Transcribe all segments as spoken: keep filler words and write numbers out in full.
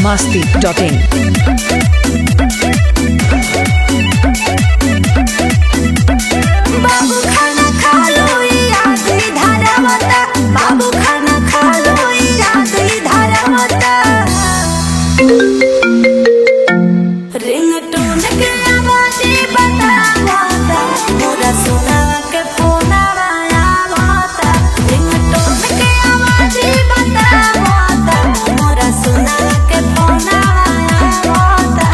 masti dot in. बाबू खाना खा लो याद ही धारावता बाबू खाना खा लो याद ही धारावता रिंगटोन के आवाज बतावता मोरा सोना के फोन आवता रिंगटोन के आवाज बतावता मोरा सोना के फोन आवता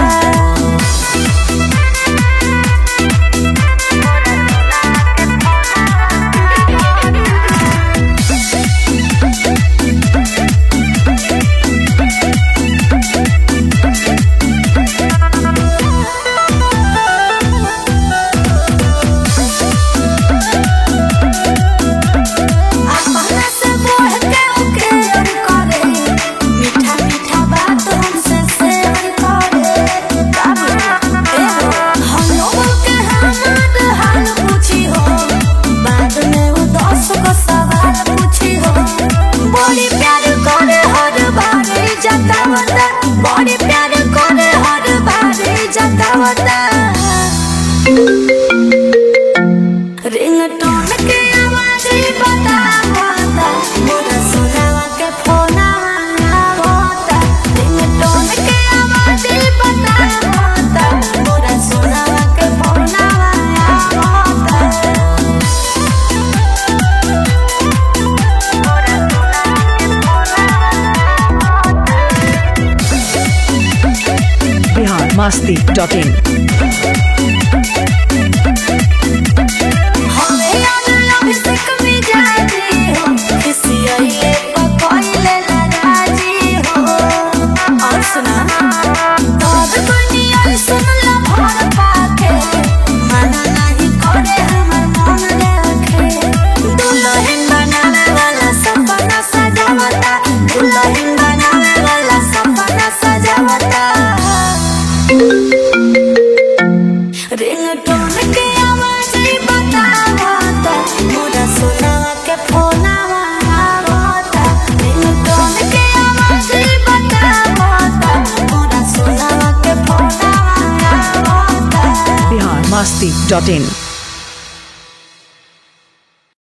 बड़ी प्यार करे हर बारे जतावता रिंगटोन के आवाज बतावता मोरा सोनावा के फोन आवता रिंगटोन के आवाज बतावता मोरा सोनावा के फोन आवता masti dot in. रिंगटोन के आवाज बतावता मोरा सोनावा के फोन आवता रिंगटोन के आवाज बतावता मोरा सोनावा के फोन आवता masti dot in.